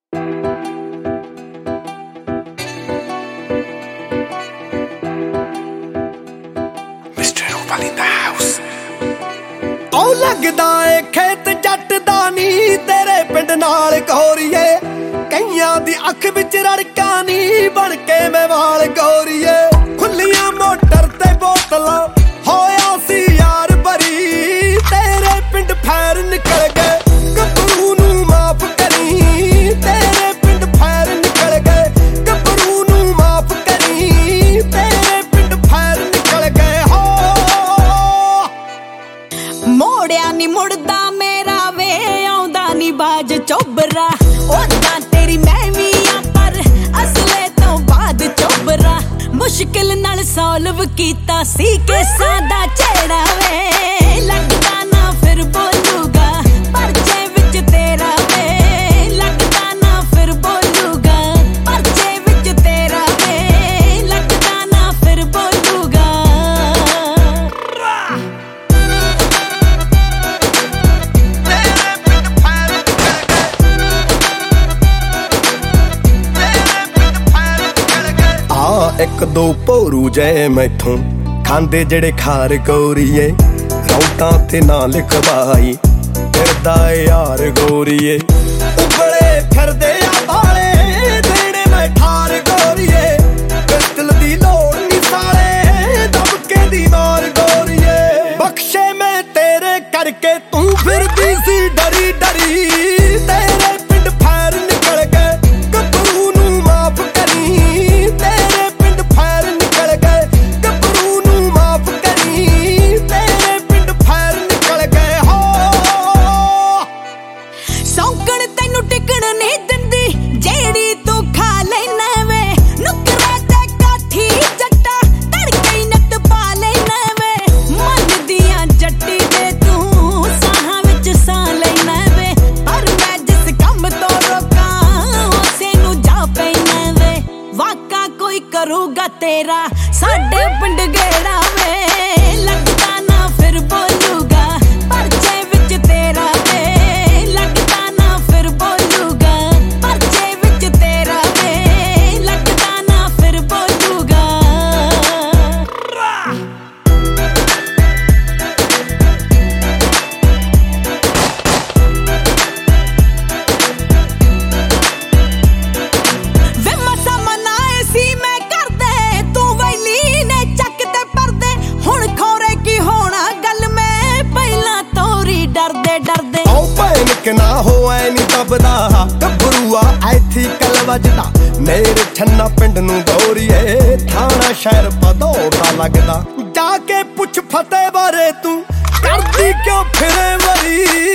लगदा ए खेत जट दा नी तेरे पिंड नाल गोरीए कईयां दी अख विच रड़का नी बन के मैं वाल गोरीए खुलियां मोटर ते बोतलां होया सी यार भरी तेरे पिंड फैर निकल गए गबरू नू माफ करी तेरे पिंड फैर निकल गए गबरू नू माफ करी तेरे पिंड फैर निकल गए हो मोड़िया नी मुड़दा मेरा वे आउंदा नी बाज चोबरा ओदा तेरी मैं भी आ पर असले तो बाद चोबरा मुश्किल नाल सॉल्व कीता सी केसां दा छेड़ा वे लगदा ना फिर बोलूगा परचे विच तेरा वे लगदा ना फिर बोलूगा परचे विच तेरा वे लगदा ना फिर बोलूगा एक दो भोरू जय मैथों खांदे जेड़े खार गोरीए रौटां ते ना लिखवाई फिरदा यार गोरीए उबले फिरदे आ बाले देने मैं ठार गोरीए पिस्टल दी लोड़ नी साले दबके दी मार गोरीए बख्शे मैं तेरे करके तू फिरदी सी डरी डरी तेरे पिंड फैर निकल गए गबरू नू माफ करी तेरे पिंड फैर निकल गए गबरू नू माफ करी तेरे पिंड फैर निकल गए हो सौकण तैनू टिकण नहीं दिंदी जेड़ी तू खा लेना वे नुकरा ते काठी जट्टा तड़के नट पा लेना वे मन दियां जट्टी दे तू साहां विच सा लेना वे पर मैं जिस काम तो रोका उसे नू जा पैना वे वाका कोई करूगा तेरा साडे पिंड गेड़ा वे लगदा ना फिर बोलूगा परचे विच तेरा वे लगदा ना फिर बोलूगा परचे विच तेरा वे लगदा ना फिर बोलूगा वे मसा मनाए सी मैं कर दे तू वैली ने चक ते परदे हुण खौरे की होना गल मैं पहला तोरी डरदे डरदे ओ भैन के ना होए नी दबदा गबरूआ ऐथी कल वजदा मेरे छन्ना पिंड नू गोरीए थाना शहर पदौड़ा लगदा जाके पुछ फतेह बारे तू करदी क्यों फिरे मरी